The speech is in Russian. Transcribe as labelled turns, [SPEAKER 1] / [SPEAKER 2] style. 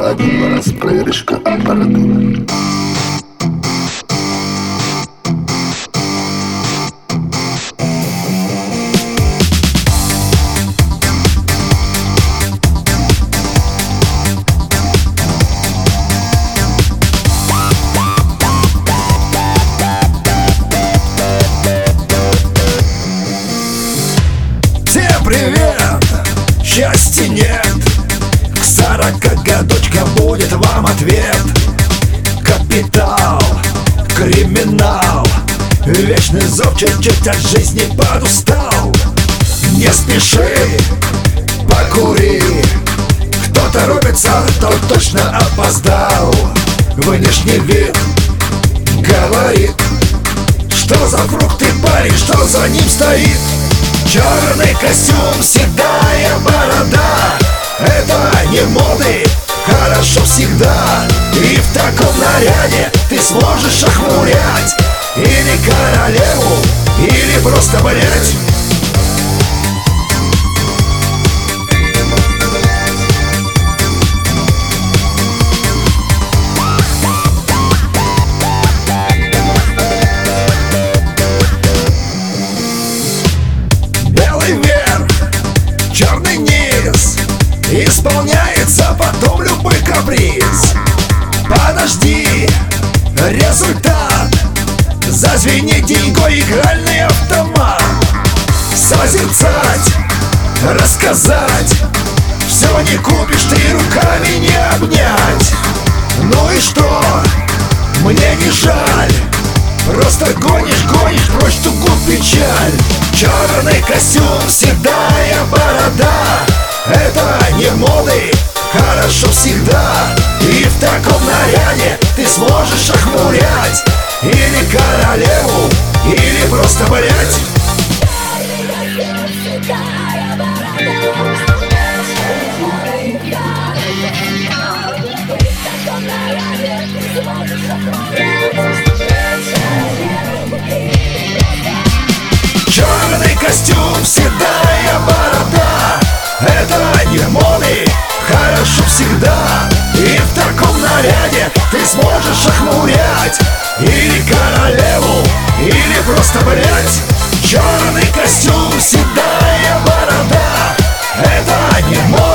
[SPEAKER 1] один-два раз проверочка аппаратуры.
[SPEAKER 2] Привет! Счастья нет. К 40 годочкам будет вам ответ. Капитал, криминал, вечный зов, чуть-чуть от жизни подустал. Не спеши, покури. Кто торопится, тот точно опоздал. Внешний вид говорит, что за фрукты парень, что за ним стоит. Черный костюм, седая борода, это не моды, хорошо всегда. И в таком наряде ты сможешь охмурять или королеву, или просто блять. Черный низ, исполняется потом любой каприз. Подожди, результат, зазвенит деньгой игральный автомат. Созерцать, рассказать, все не купишь, ты руками не обнять. Ну и что, мне не жаль, просто гонишь, прочь тугу печаль. Черный костюм, седая борода, это не моды, хорошо всегда. И в таком наряде ты сможешь охмурять или королеву, или просто блять. Черный костюм, седая борода, это не моды, хорошо всегда. И в таком наряде ты сможешь охмурять или королеву, или просто блять. Черный костюм, седая борода, это не моды.